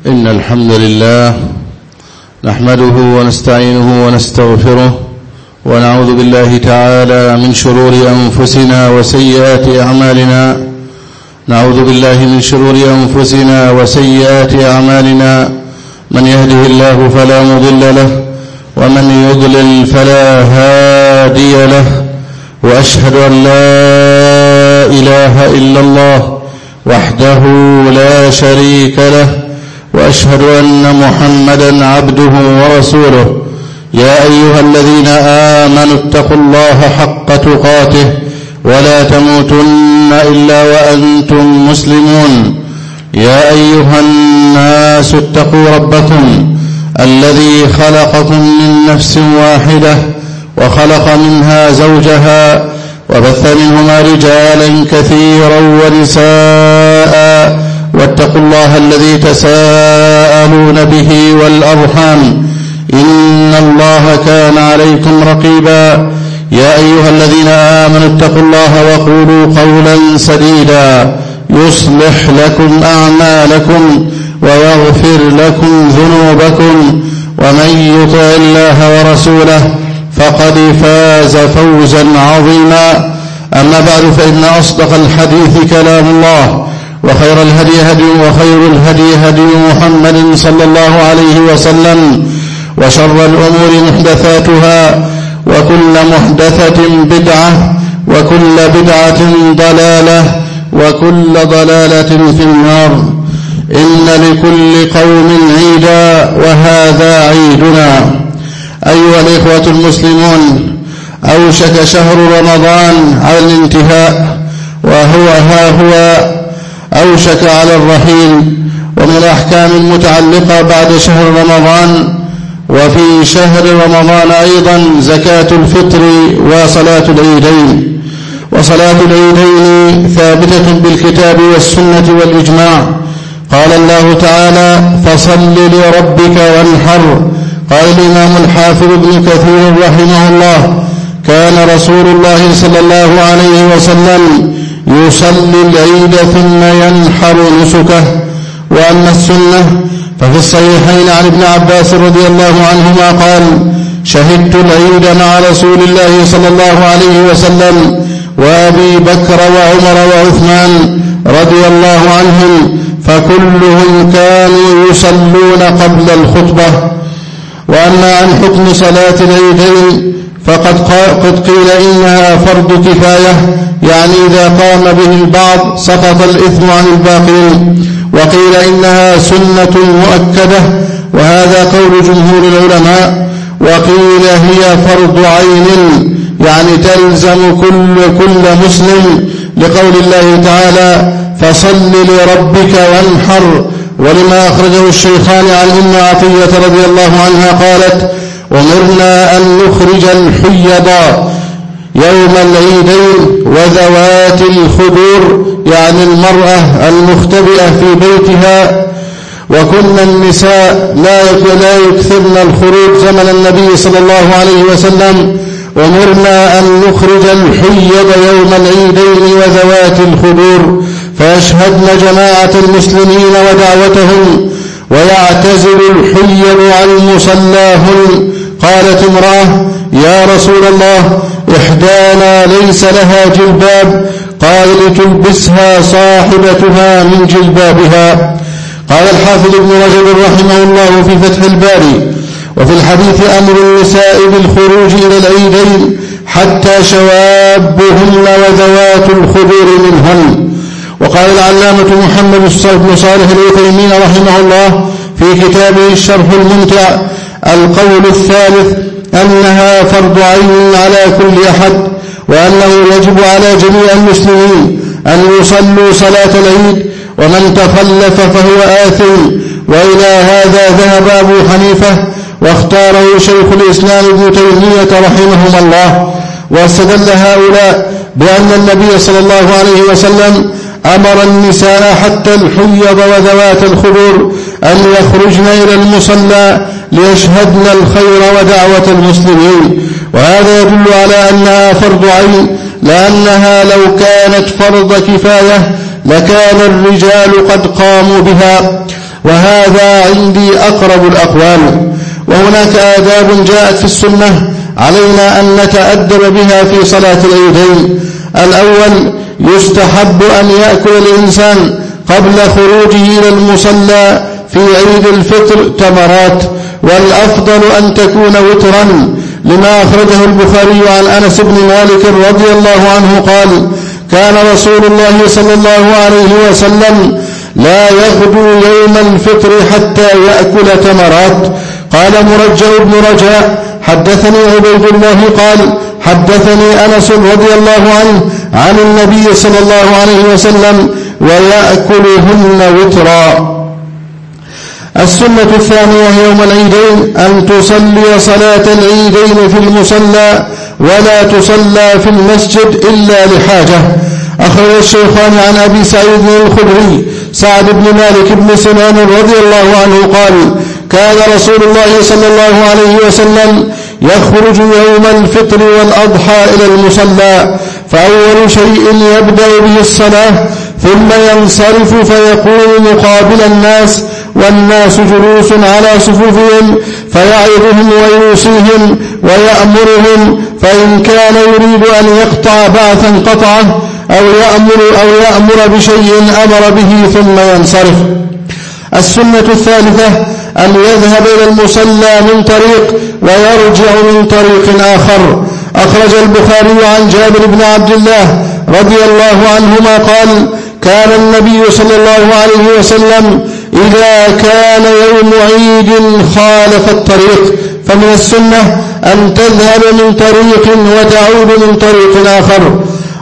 إن الحمد لله نحمده ونستعينه ونستغفره ونعوذ بالله تعالى من شرور أنفسنا وسيئات أعمالنا. نعوذ بالله من شرور أنفسنا وسيئات أعمالنا، من يهده الله فلا مضل له ومن يضلل فلا هادي له، وأشهد أن لا إله إلا الله وحده لا شريك له، وأشهد أن محمدا عبده ورسوله. يا أيها الذين آمنوا اتقوا الله حق تقاته ولا تموتن إلا وأنتم مسلمون. يا أيها الناس اتقوا ربكم الذي خلقكم من نفس واحدة وخلق منها زوجها وبث منهما رجالا كثيرا ونساء، واتقوا الله الذي تساءلون به والأرحام إن الله كان عليكم رقيبا. يا أيها الذين آمنوا اتقوا الله وقولوا قولا سديدا يصلح لكم أعمالكم ويغفر لكم ذنوبكم، ومن يطع الله ورسوله فقد فاز فوزا عظيما. أما بعد، فإن أصدق الحديث كلام الله، وخير الهدي هدي محمد صلى الله عليه وسلم، وشر الأمور محدثاتها، وكل محدثة بدعة، وكل بدعة ضلالة، وكل ضلالة في النار. إن لكل قوم عيدا وهذا عيدنا. أيها الإخوة المسلمون، أوشك شهر رمضان على الانتهاء، وهو أوشك على الرحيل. ومن الأحكام المتعلقة بعد شهر رمضان، وفي شهر رمضان أيضا زكاة الفطر وصلاة العيدين. وصلاة العيدين ثابتة بالكتاب والسنة والإجماع. قال الله تعالى: فصل لربك وانحر. قال الإمام الحافظ ابن كثير رحمه الله: كان رسول الله صلى الله عليه وسلم يصلي العيد ثم ينحر نسكه. وأما السنة ففي الصحيحين عن ابن عباس رضي الله عنهما قال: شهدت العيد مع رسول الله صلى الله عليه وسلم وأبي بكر وعمر وعثمان رضي الله عنهم، فكلهم كانوا يصلون قبل الخطبة. وأما عن حكم صلاة العيدين فقد قيل إنها فرض كفاية، يعني إذا قام به البعض سقط الإثم عن الباقين. وقيل إنها سنة مؤكدة، وهذا قول جمهور العلماء. وقيل هي فرض عين، يعني تلزم كل مسلم، لقول الله تعالى: فصل لربك وانحر. ولما أخرجه الشيخان عن أم عطية رضي الله عنها قالت: أمرنا أن نخرج الحيض يوم العيدين وذوات الخدور، يعني المرأة المختبئة في بيتها. وكنا النساء لا يكثرن الخروج زمن النبي صلى الله عليه وسلم. أمرنا أن نخرج الحيض يوم العيدين وذوات الخدور، فيشهدن جماعة المسلمين ودعوتهم، ويعتزل الحيض عن مصلاهن. قالت امرأة: يا رسول الله، إحدانا ليس لها جلباب. قال: لتلبسها صاحبتها من جلبابها. قال الحافظ ابن رجب رحمه الله في فتح الباري: وفي الحديث أمر النساء بالخروج إلى العيدين حتى شوابهن وذوات الخدور منهن. وقال العلامة محمد بن صالح العثيمين رحمه الله في كتابه الشرح الممتع: القول الثالث أنها فرض عين على كل أحد، وأنه يجب على جميع المسلمين أن يصلوا صلاة العيد، ومن تخلف فهو آثم. وإلى هذا ذهب أبو حنيفة، واختاره شيخ الإسلام ابن تيمية رحمهما الله. واستدل هؤلاء بأن النبي صلى الله عليه وسلم أمر النساء حتى الحيض وذوات الخدور أن يخرجن إلى المصلى ليشهدن الخير ودعوة المسلمين. وهذا يدل على أنها فرض عين، لأنها لو كانت فرض كفاية لكان الرجال قد قاموا بها. وهذا عندي أقرب الأقوال. وهناك آداب جاءت في السنة علينا أن نتأدب بها في صلاة العيدين. الأول: يستحب أن يأكل الإنسان قبل خروجه إلى المصلى في عيد الفطر تمرات، والأفضل أن تكون وترا، لما أخرجه البخاري عن أنس بن مالك رضي الله عنه قال: كان رسول الله صلى الله عليه وسلم لا يغدو يوم الفطر حتى يأكل تمرات. قال مرجع بن رجاء: حدثني عبيد الله قال: حدثني أنس رضي الله عنه عن النبي صلى الله عليه وسلم ويأكلهن وترا. السنة الثانية يوم العيدين أن تصلي صلاة العيدين في المصلى ولا تصلى في المسجد إلا لحاجة. أخرج الشيخان عن أبي سعيد الخدري سعد بن مالك بن سنان رضي الله عنه قال: كان رسول الله صلى الله عليه وسلم يخرج يوم الفطر والأضحى إلى المصلى، فأول شيء يبدأ به الصلاة، ثم ينصرف فيقوم مقابل الناس والناس جلوس على صفوفهم، فيعظهم ويوصيهم ويأمرهم، فإن كان يريد أن يقطع بعثا قطعه أو يأمر بشيء أمر به ثم ينصرف. السنة الثالثة أن يذهب إلى المصلى من طريق ويرجع من طريق آخر. أخرج البخاري عن جابر بن عبد الله رضي الله عنهما قال: كان النبي صلى الله عليه وسلم إذا كان يوم عيد خالف الطريق، فمن السنة أن تذهب من طريق وتعود من طريق آخر.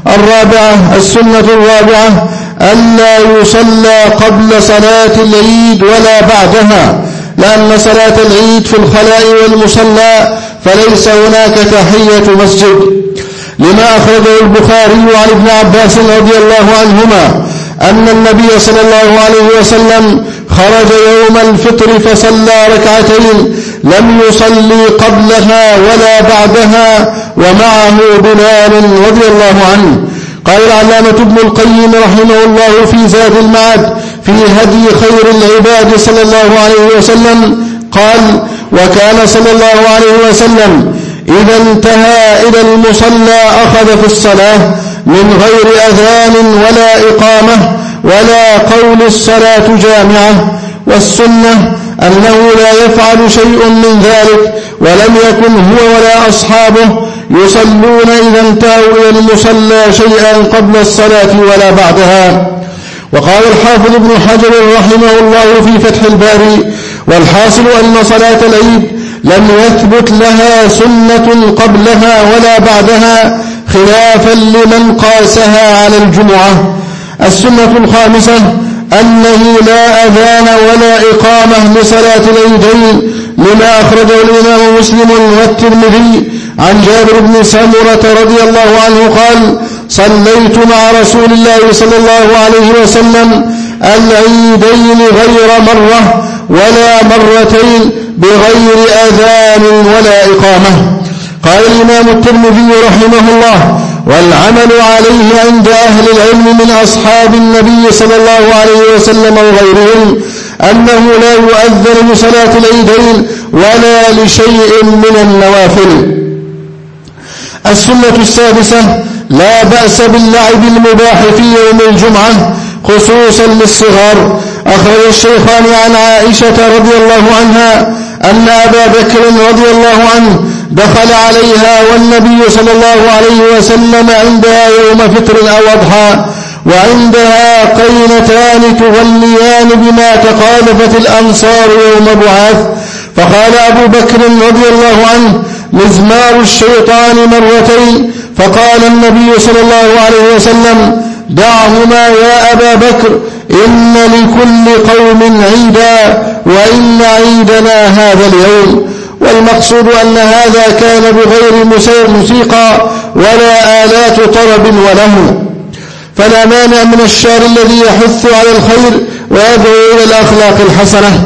السنة الرابعة ألا يصلى قبل صلاة العيد ولا بعدها، لأن صلاة العيد في الخلاء والمصلى فليس هناك تحية مسجد، لما أخرجه البخاري عن ابن عباس رضي الله عنهما أن النبي صلى الله عليه وسلم خرج يوم الفطر فصلى ركعتين لم يصلي قبلها ولا بعدها ومعه بلال رضي الله عنه. قال العلامة ابن القيم رحمه الله في زاد المعاد في هدي خير العباد صلى الله عليه وسلم قال: وكان صلى الله عليه وسلم إذا انتهى إلى المصلى أخذ في الصلاة من غير أذان ولا إقامة ولا قول الصلاة جامعة. والسنة أنه لا يفعل شيء من ذلك، ولم يكن هو ولا أصحابه يصلون إذا انتهوا إلى المصلى شيئا قبل الصلاة ولا بعدها. وقال الحافظ ابن حجر رحمه الله في فتح الباري: والحاصل أن صلاة العيد لم يثبت لها سنة قبلها ولا بعدها، خلافا لمن قاسها على الجمعة. السنة الخامسة أنه لا أذان ولا إقامة لصلاة العيدين، لما أخرجه الإمام مسلم والترمذي عن جابر بن سمرة رضي الله عنه قال: صليت مع رسول الله صلى الله عليه وسلم العيدين غير مرة ولا مرتين بغير أذان ولا إقامة. قال الإمام الترمذي رحمه الله: والعمل عليه عند أهل العلم من أصحاب النبي صلى الله عليه وسلم وغيرهم أنه لا يؤذن لصلاة العيدين ولا لشيء من النوافل. السنة السادسة: لا بأس باللعب المباح في يوم الجمعة خصوصا للصغار. أخرج الشيخان عن عائشة رضي الله عنها أن أبا بكر رضي الله عنه دخل عليها والنبي صلى الله عليه وسلم عندها يوم فطر أو أضحى، وعندها قينتان تغنيان بما تخالفت الأنصار يوم بعاث. فقال أبو بكر رضي الله عنه: مزمار الشيطان مرتين. فقال النبي صلى الله عليه وسلم: دعهما يا أبا بكر، إن لكل قوم عيدا وإن عيدنا هذا اليوم. والمقصود أن هذا كان بغير موسيقى ولا آلات طرب وله، فلا مانع من الشعر الذي يحث على الخير ويدعو إلى الأخلاق الحسنة.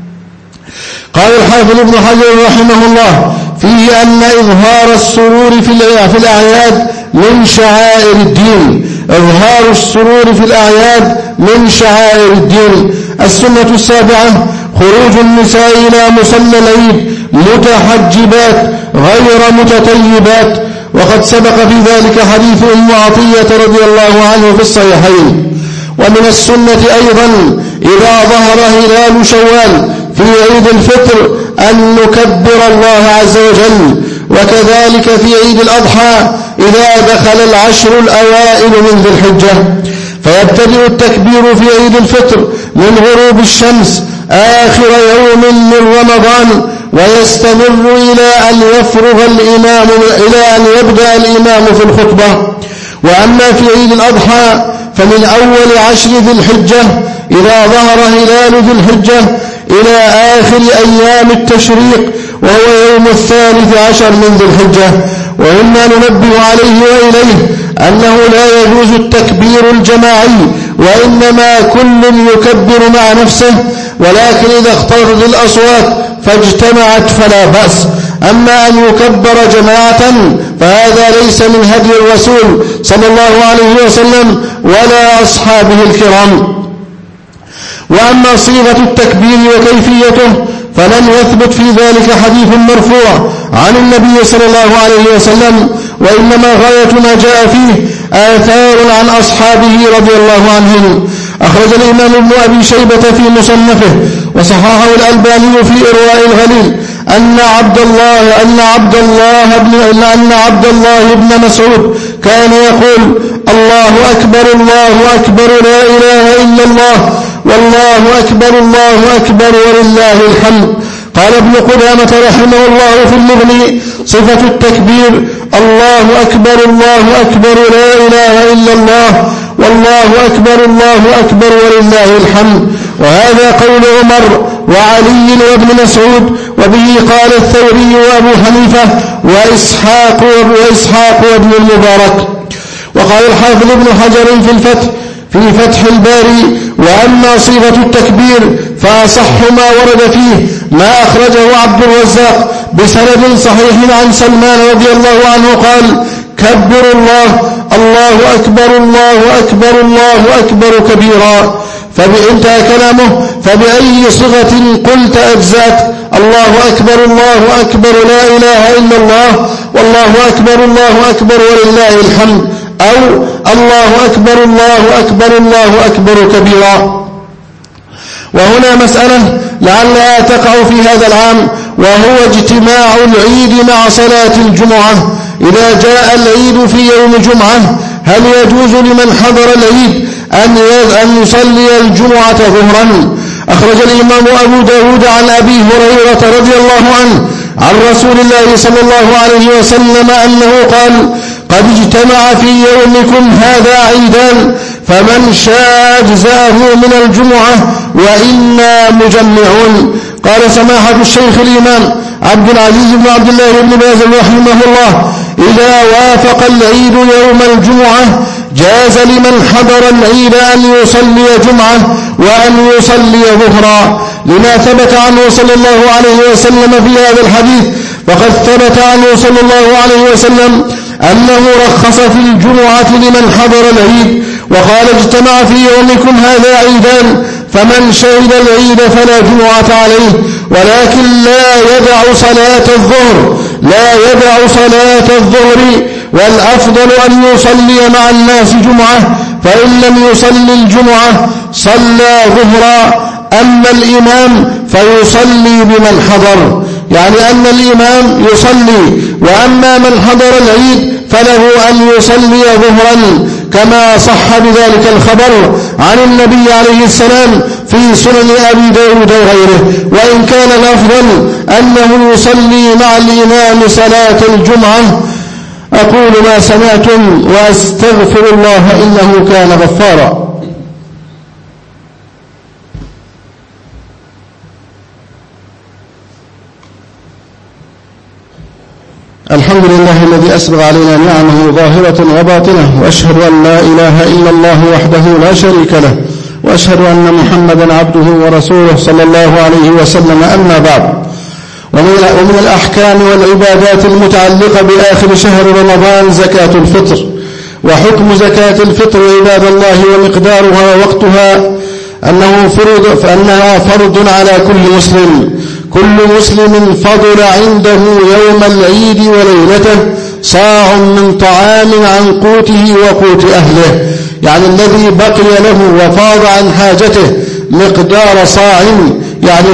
قال الحافظ ابن حجر رحمه الله فيه أن إظهار السرور في الأعياد من شعائر الدين، إظهار السرور في الأعياد من شعائر الدين. السنة السابعة خروج النساء إلى مصلى العيد متحجبات غير متطيبات، وقد سبق في ذلك حديث أم عطية رضي الله عنه في الصحيحين. ومن السنة أيضا إذا ظهر هلال شوال في عيد الفطر أن نكبر الله عز وجل، وكذلك في عيد الأضحى إذا دخل العشر الأوائل من ذي الحجة، فيبتدئ التكبير في عيد الفطر من غروب الشمس آخر يوم من رمضان، ويستمر إلى أن يبدأ الإمام في الخطبة. وأما في عيد الأضحى فمن أول عشر ذي الحجة إذا ظهر هلال ذي الحجة إلى آخر أيام التشريق وهو يوم 13 من ذي الحجة. ومما ننبه عليه وإليه أنه لا يجوز التكبير الجماعي، وإنما كل يكبر مع نفسه، ولكن إذا اختلطت الأصوات فاجتمعت فلا بأس. أما أن يكبر جماعة فهذا ليس من هدي الرسول صلى الله عليه وسلم ولا أصحابه الكرام. وأما صيغة التكبير وكيفيته فلم يثبت في ذلك حديث مرفوع عن النبي صلى الله عليه وسلم، وإنما غاية ما جاء فيه آثار عن أصحابه رضي الله عنهم. أخرج الإمام ابن أبي شيبة في مصنفه وصححه الألباني في إرواء الغليل أن عبد الله بن مسعود كان يقول: الله أكبر الله أكبر لا إله إلا الله والله أكبر الله أكبر ولله الحمد. قال ابن قدامة رحمه الله في المغني: صفة التكبير الله أكبر الله أكبر لا إله إلا الله والله أكبر الله أكبر ولله الحمد. وهذا قول عمر وعلي وابن مسعود، وبه قال الثوري وأبو حنيفة وإسحاق وابن المبارك. وقال الحافظ ابن حجر في فتح الباري: وأما صيغة التكبير فأصح ما ورد فيه ما أخرجه عبد الرزاق بسند صحيح عن سلمان رضي الله عنه قال: كبروا الله أكبر الله أكبر الله أكبر كبيرا. فانتهى كلامه: فبأي صيغة قلت أجزأت؟ الله أكبر لا إله إلا الله والله أكبر ولله الحمد، أو الله أكبر كبيرا. وهنا مسألة لعلها تقع في هذا العام، وهو اجتماع العيد مع صلاة الجمعة. إذا جاء العيد في يوم جمعة هل يجوز لمن حضر العيد أن يصلي الجمعة ظهرا؟ أخرج الإمام أبو داود عن أبي هريرة رضي الله عنه عن رسول الله صلى الله عليه وسلم أنه قال: قد اجتمع في يومكم هذا عيدان، فمن شاء أجزأه من الجمعة وإنا مجمعون. قال سماحة الشيخ الإمام عبد العزيز بن عبد الله بن باز رحمه الله: إذا وافق العيد يوم الجمعة جاز لمن حضر العيد أن يصلي جمعة وأن يصلي ظهرا، لما ثبت عنه صلى الله عليه وسلم في هذا الحديث. فقد ثبت عنه صلى الله عليه وسلم أنه رخص في الجمعة لمن حضر العيد، وقال: اجتمع في يومكم هذا عيدان، فمن شهد العيد فلا جمعة عليه، ولكن لا يدع صلاة الظهر، والأفضل أن يصلي مع الناس جمعة، فإن لم يصلي الجمعة صلى ظهرا. أما الإمام فيصلي بمن حضر، يعني أن الإمام يصلي، وأما من حضر العيد فله أن يصلي ظهرا، كما صح بذلك الخبر عن النبي عليه السلام في سنن أبي داود وغيره. وإن كان الأفضل أنه يصلي مع الإمام صلاة الجمعة. أقول ما سمعتم وأستغفر الله إنه كان غفارا. الحمد لله الذي أسبغ علينا نعمه ظاهرة وباطنة، وأشهد أن لا إله إلا الله وحده لا شريك له، وأشهد أن محمدا عبده ورسوله صلى الله عليه وسلم. أما بعد، ومن الأحكام والعبادات المتعلقة بآخر شهر رمضان زكاة الفطر. وحكم زكاة الفطر عباد الله ومقدارها ووقتها أنها فرض على كل مسلم. كل مسلم فضل عنده يوم العيد وليلته صاع من طعام عن قوته وقوت أهله، يعني الذي بقي له وفاض عن حاجته مقدار صاع، يعني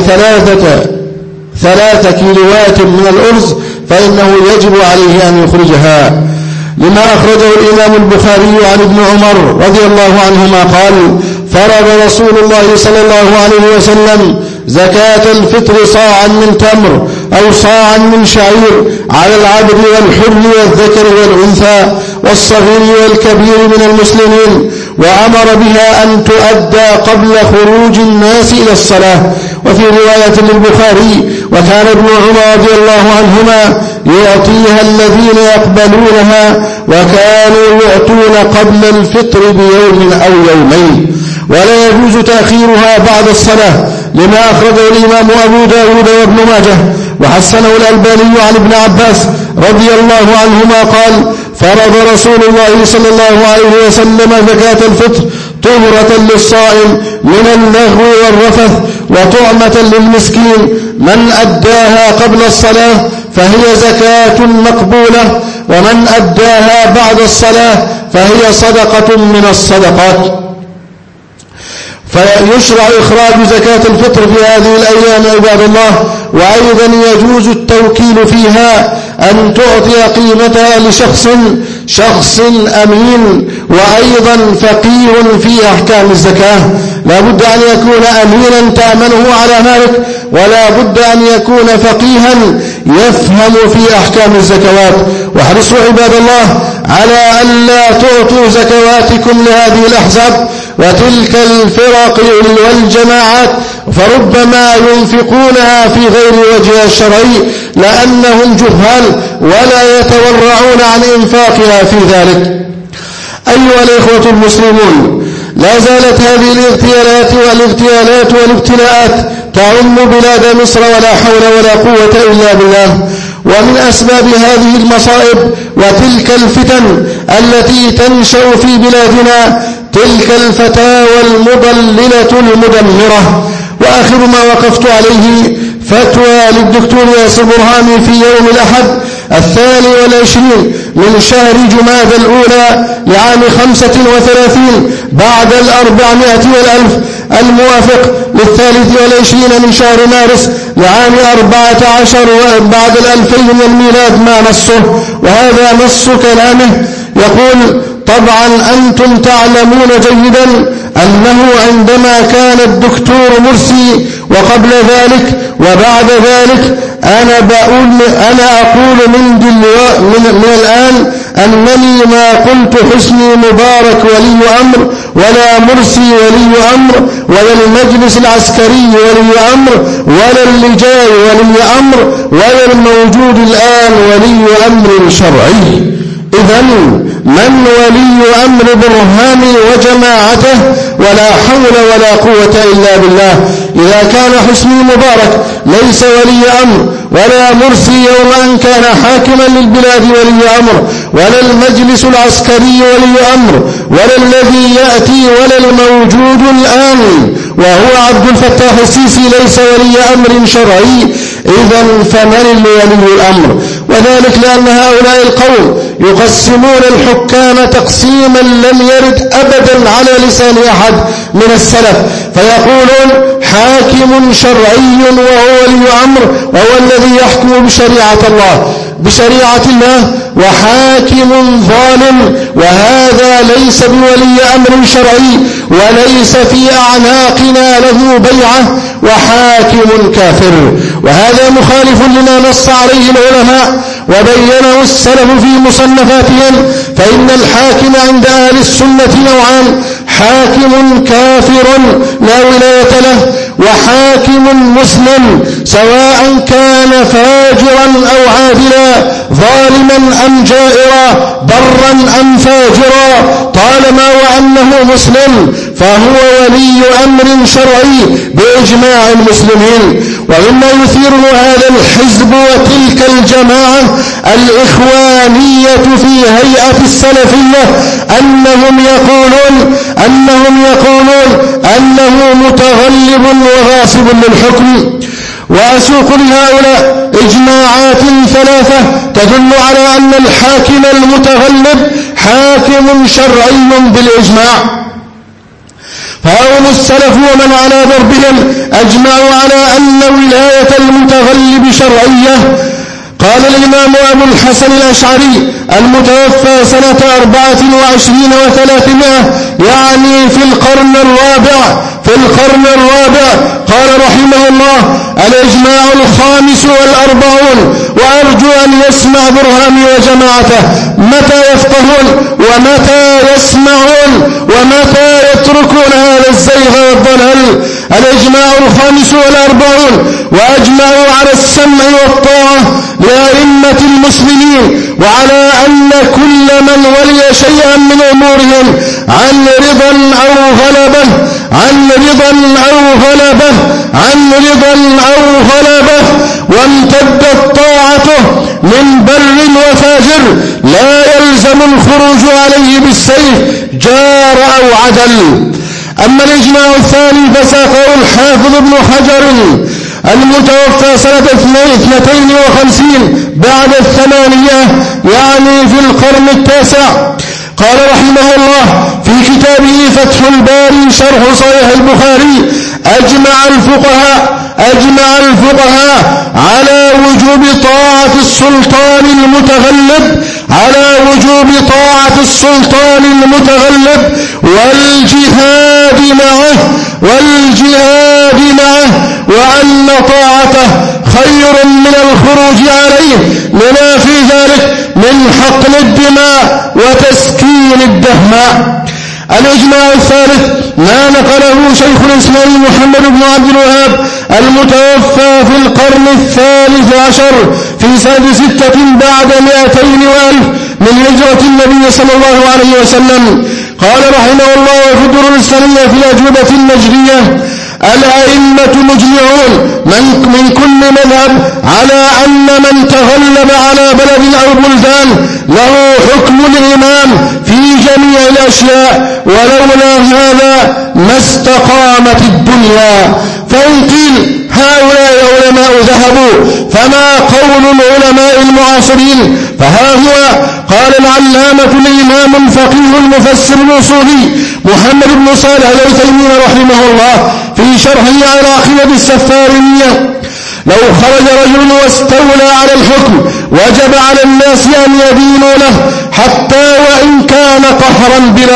3 كيلوات من الأرز، فإنه يجب عليه أن يخرجها، لما أخرجه الإمام البخاري عن ابن عمر رضي الله عنهما قال: فرض رسول الله صلى الله عليه وسلم زكاة الفطر صاعا من تمر أو صاعا من شعير على العبد والحر والذكر والأنثى والصغير والكبير من المسلمين، وأمر بها أن تؤدى قبل خروج الناس إلى الصلاة. وفي رواية للبخاري: وكان ابن عمر رضي الله عنهما يعطيها الذين يقبلونها، وكانوا يعطون قبل الفطر بيوم أو يومين، ولا يجوز تأخيرها بعد الصلاة، لما أخرجه الإمام أبو داود وابن ماجه وحسنه الألباني عن ابن عباس رضي الله عنهما قال: فرض رسول الله صلى الله عليه وسلم زكاة الفطر طهرة للصائم من اللغو والرفث وطعمة للمسكين، من أداها قبل الصلاة فهي زكاة مقبولة، ومن أداها بعد الصلاة فهي صدقة من الصدقات. فيشرع إخراج زكاة الفطر في هذه الأيام عباد الله. وأيضا يجوز التوكيل فيها، أن تعطي قيمتها لشخص أمين وأيضا فقيه في أحكام الزكاة. لا بد أن يكون أمينا تأمنه على مالك، ولا بد أن يكون فقيها يفهم في أحكام الزكوات. واحرصوا عباد الله على أن لا تعطوا زكواتكم لهذه الأحزاب وتلك الفرق والجماعات، فربما ينفقونها في غير وجه الشرعي لأنهم جهال ولا يتورعون عن إنفاقها في ذلك. أيها الإخوة المسلمون، لا زالت هذه الاغتيالات والابتلاءات تعم بلاد مصر، ولا حول ولا قوة إلا بالله. ومن أسباب هذه المصائب وتلك الفتن التي تنشأ في بلادنا تلك الفتاوى المضللة المدمرة. وآخر ما وقفت عليه فتوى للدكتور ياسر برهامي في يوم الأحد 22 من شهر جمادى الأولى لعام 35 بعد 400 والألف، الموافق 23 من شهر مارس لعام 14 بعد 2000 من الميلاد ما نصه. وهذا نص كلامه يقول: طبعا أنتم تعلمون جيدا أنه عندما كان الدكتور مرسي وقبل ذلك وبعد ذلك أنا أقول من الآن أنني ما قلت حسني مبارك ولي أمر، ولا مرسي ولي أمر، ولا المجلس العسكري ولي أمر، ولا اللجاء ولي أمر، ولا الموجود الآن ولي أمر شرعي. إذن من ولي أمر برهامي وجماعته؟ ولا حول ولا قوة إلا بالله. إذا كان حسني مبارك ليس ولي أمر، ولا مرسي يوم أن كان حاكما للبلاد ولي أمر، ولا المجلس العسكري ولي أمر، ولا الذي يأتي، ولا الموجود الآن وهو عبد الفتاح السيسي ليس ولي أمر شرعي، إذن فمن ولي الأمر؟ وذلك لأن هؤلاء القوم يقسمون الحكام تقسيما لم يرد أبدا على لسان أحد من السلف، فيقولون حاكم شرعي وهو ولي أمر وهو الذي يحكم بشريعة الله، وحاكم ظالم وهذا ليس بولي أمر شرعي وليس في أعناقنا له بيعة، وحاكم كافر. وهذا مخالف لما نص عليه العلماء وبينه السلف في مصنفاتهم. فإن الحاكم عند أهل السنة نوعان: حاكم كافر لا ولاية له، وحاكم حاكم مسلم سواء كان فاجرا أو عادلا، ظالما أم جائرا، برا أم فاجرا، طالما وأنه مسلم فهو ولي أمر شرعي بإجماع المسلمين. ومما يثيره هذا الحزب وتلك الجماعة الإخوانية في هيئة السلفية أنهم يقولون أنه متغلب وغاصب للحكم. وأسوق لهؤلاء إجماعات ثلاثة تدل على أن الحاكم المتغلب حاكم شرعي بالإجماع. فهم السلف ومن على ضربهم أجمعوا على أن ولاية المتغلب شرعية. قال الإمام أبو الحسن الأشعري المتوفى سنة 24 و300 يعني في القرن الرابع قال رحمه الله: الإجماع 45 وأرجو أن يسمع برهامي وجماعته متى يفقهون ومتى يسمعون ومتى يتركون هذا الزيغ والضلال. الإجماع 45 وأجمعوا على السمع والطاعة لأئمة المسلمين وعلى أن كل من ولي شيئا من أمورهم عن رضا أو غلبة وامتدت طاعته من بر وفاجر لا يلزم الخروج عليه بالسيف جار أو عدل. أما الإجماع الثاني فساقه الحافظ ابن حجر المتوفى سنة 52 بعد 800 يعني في القرن التاسع. قال رحمه الله في كتابه فتح الباري شرح صحيح البخاري: أجمع الفقهاء على وجوب طاعة السلطان المتغلب والجهاد معه وأن طاعته خير من الخروج عليه لما في ذلك من حقن الدماء وتسكين الدهماء. الإجماع الثالث ما نقله شيخ الإسلام محمد بن عبد الوهاب المتوفى في القرن 13 في سنة 6 بعد 200 وألف من هجرة النبي صلى الله عليه وسلم. قال رحمه الله في الدروس السنية في الأجوبة النجدية: الأئمة مجمعون من كل مذهب على أن من تغلب على بلد أو بلدان له حكم الإمام في جميع الأشياء ولولا هذا ما استقامت الدنيا. فإن قيل هؤلاء علماء ذهبوا فما قول العلماء المعاصرين؟ فها هو قال العلامة الإمام الفقيه المفسر الأصولي محمد بن صالح العثيمين رحمه الله في شرحه على عقيدة السفارينية: لو خرج رجل واستولى على الحكم وجب على الناس أن يدينوا له حتى وإن كان قهرا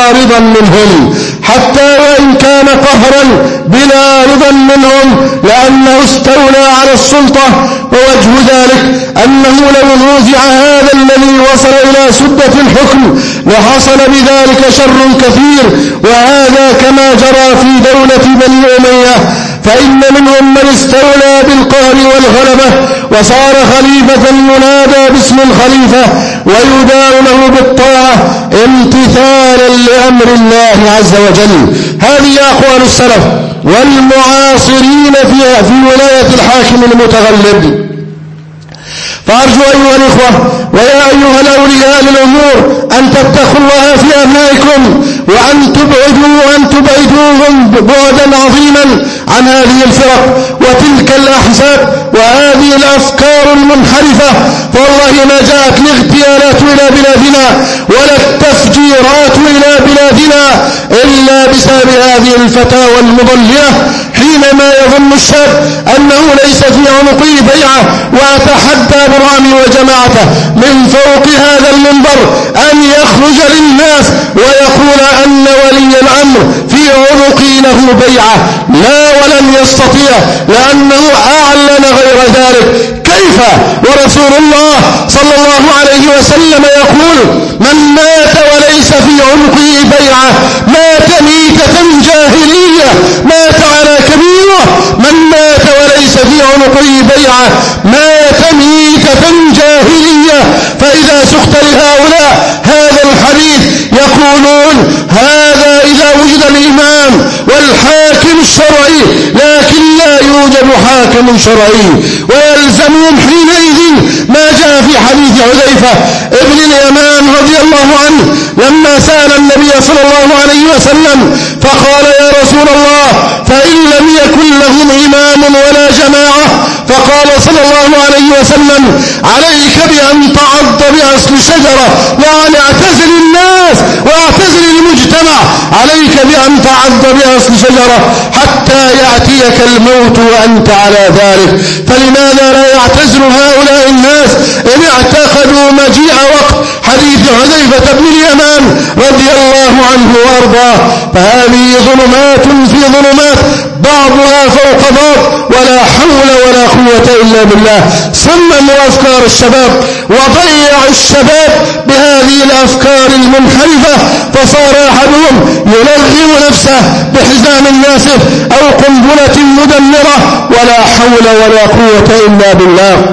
بلا رضا منهم لأنه استولى على السلطة. ووجه ذلك أنه لو نوزع هذا الذي وصل إلى سدة الحكم لحصل بذلك شر كثير، وهذا كما جرى في دولة بني أمية، فإن منهم من استولى بالقهر والغلبة وصار خليفة ينادى باسم الخليفة ويدار له بالطاعة امتثالا لأمر الله عز وجل. هذه أقوال السلف والمعاصرين في ولاية الحاكم المتغلب. فأرجو أيها الإخوة ويا أيها الأولياء للأمور أن تتقوا الله في أبنائكم وأن تبعدوهم بعدا عظيما عن هذه الفرق وتلك الأحزاب وهذه الأفكار المنحرفة. فوالله ما جاءت الاغتيالات إلى بلادنا ولا التفجيرات إلى بلادنا إلا بسبب هذه الفتاوى المضللة. حينما يظن الشاب أنه ليس في عنقه بيعة، وأتحدى برامي وجماعته من فوق هذا المنبر أن يخرج للناس ويقول أن ولي الأمر في عنقه له بيعة، لا ولن يستطيع لأنه أعلن غير ذلك. كيف ورسول الله صلى الله عليه وسلم يقول: من مات وليس في عنقه بيعة مات ميتة جاهلية، مات على كبيرة. من مات في عنقه بيعة مات ميتة جاهلية. فإذا سقت لهؤلاء هذا الحديث يقولون هذا إذا وجد الإمام والحاكم الشرعي، لكن لا يوجد حاكم شرعي، ويلزمهم حينئذ ما جاء في حديث حذيفة ابن اليمان رضي الله عنه لما سأل النبي صلى الله عليه وسلم فقال يا رسول الله فإن لم يكن لهم إمام ولا جماعة، فقال صلى الله عليه وسلم عليك بأن تعض بأصل شجرة، يعني اعتزل الناس واعتزل المجتمع، عليك بأن تعض بأصل شجرة حتى يأتيك الموت وأنت على ذلك. فلماذا لا يعتزل هؤلاء الناس إن اعتقدوا مجيء وقت حديث حذيفة بن اليمان رضي الله عنه وأرضاه؟ فهذه ظلمات في ظلمات بعضها فوق بعض، ولا حول ولا قوة إلا بالله. صمموا أفكار الشباب وضيعوا الشباب بهذه الأفكار المنحرفة، فصار أحدهم يلغم نفسه بحزام الناسف أو قنبلة مدمرة، ولا حول ولا قوة إلا بالله.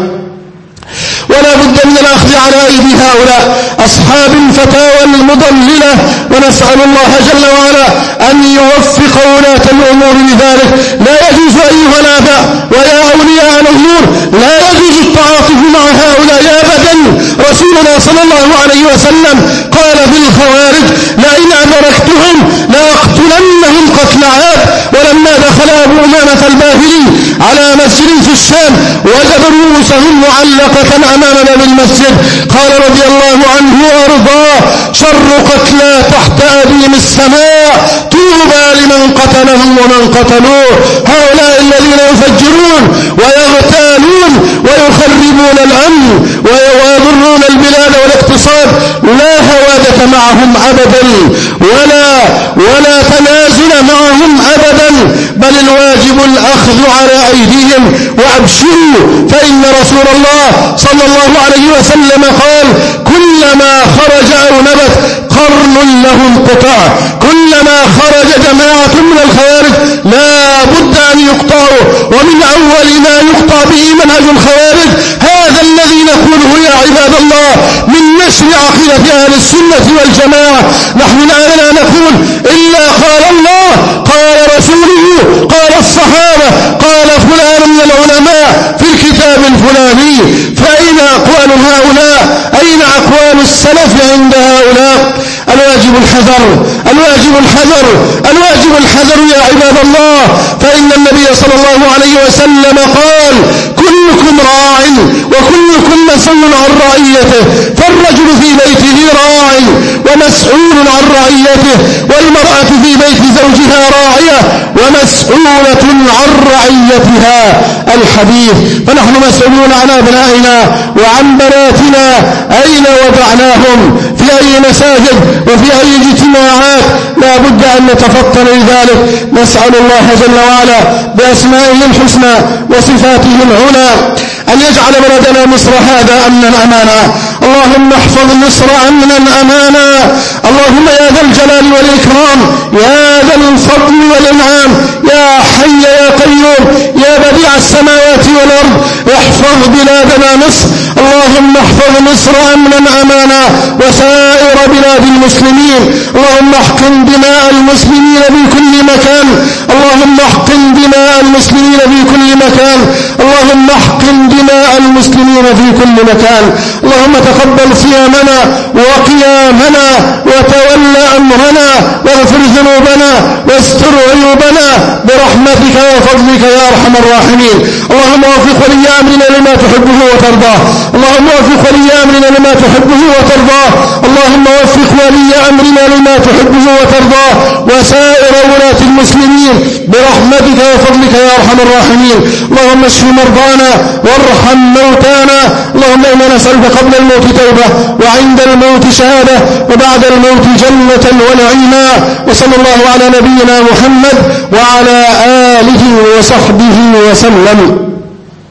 ولا بد من الأخذ على أيدي هؤلاء أصحاب الفتاوى المضللة، ونسأل الله جل وعلا أن يوفق ولاة الأمور لذلك. لا يجوز أيها الآباء ويا أولياء الأمور، لا يجوز التعاطف مع هؤلاء أبدا. رسولنا صلى الله عليه وسلم قال في الخوارج لئن أدركتهم لأقتلنهم قتل عاد. ولما دخل أبو أمامة الباهلي على مسجد في الشام وجد رؤوسهم معلقة أمام باب المسجد قال رضي الله عنه وأرضاه شر قتلى تحت أديم السماء، طوبى لمن قتلهم ومن قتلوه. هؤلاء الذين يفجرون ويغتالون ويخربون الأمن ويضرون البلاد والاقتصاد لا هوادة معهم أبدا ولا تنازل معهم أبدا، بل الواجب الأخذ على أيديهم. وأبشروا فإن رسول الله صلى الله عليه وسلم قال كلما خرج أو نبت قرن له انقطاع، كلما خرج جماعة من الخوارج لا بد أن يقطعوا، ومن أول ما يقطع به منهج الخوارج هذا الذي نقوله يا عباد الله من نشر عقيدة أهل السنة والجماعة. نحن لا نقول إلا قال الله قال رسوله قال الصحابة قال فلان من العلماء في الكتاب الفلاني. فأين أقوال هؤلاء؟ أين أقوال السلف عند هؤلاء؟ الواجب الحذر، الواجب الحذر، الواجب الحذر يا عباد الله. فإن النبي صلى الله عليه وسلم قال كلكم راع وكلكم مسؤول عن رعيته، فالرجل في بيته راع ومسؤول عن رعيته، والمرأة في بيت زوجها راعية ومسؤولة عن رعيتها. الحديث. فنحن مسؤولون عن أبنائنا وعن بناتنا أين وضعناهم، في أي مساجد وفي أي اجتماعات، لا بد أن نتفطن لذلك. نسأل الله جل وعلا بأسمائه الحسنى وصفاته العلى أن يجعل بلدنا مصر هذا أمنا أمانا. اللهم احفظ مصر أمنا أمانا. اللهم يا ذا الجلال والإكرام يا ذا الفضل والإنعام يا حي يا قيوم يا بديع السماوات والأرض احفظ بلادنا مصر. اللهم احفظ مصر أمنا أمانا وسائر بلاد المسلمين. اللهم احقن دماء المسلمين في كل مكان، اللهم احقن دماء المسلمين في كل مكان، اللهم احقن دماء المسلمين في كل مكان. اللهم تقبل صيامنا وقيامنا وتول أمرنا واغفر ذنوبنا واستر عيوبنا برحمتك وفضلك يا أرحم الراحمين. اللهم وفق ولي أمرنا لما تحبه وترضاه، اللهم وفق ولي أمرنا لما تحبه وترضاه، اللهم وفق ولي أمرنا لما تحبه وترضاه وسائر ولاة المسلمين برحمتك وفضلك يا أرحم الراحمين. اللهم اشف مرضانا وارحم موتانا. اللهم إنا نسألك قبل الموت توبة وعند الموت شهادة وبعد الموت جنة ونعيما. وصلى الله على نبينا محمد وعلى آله وصحبه وسلم.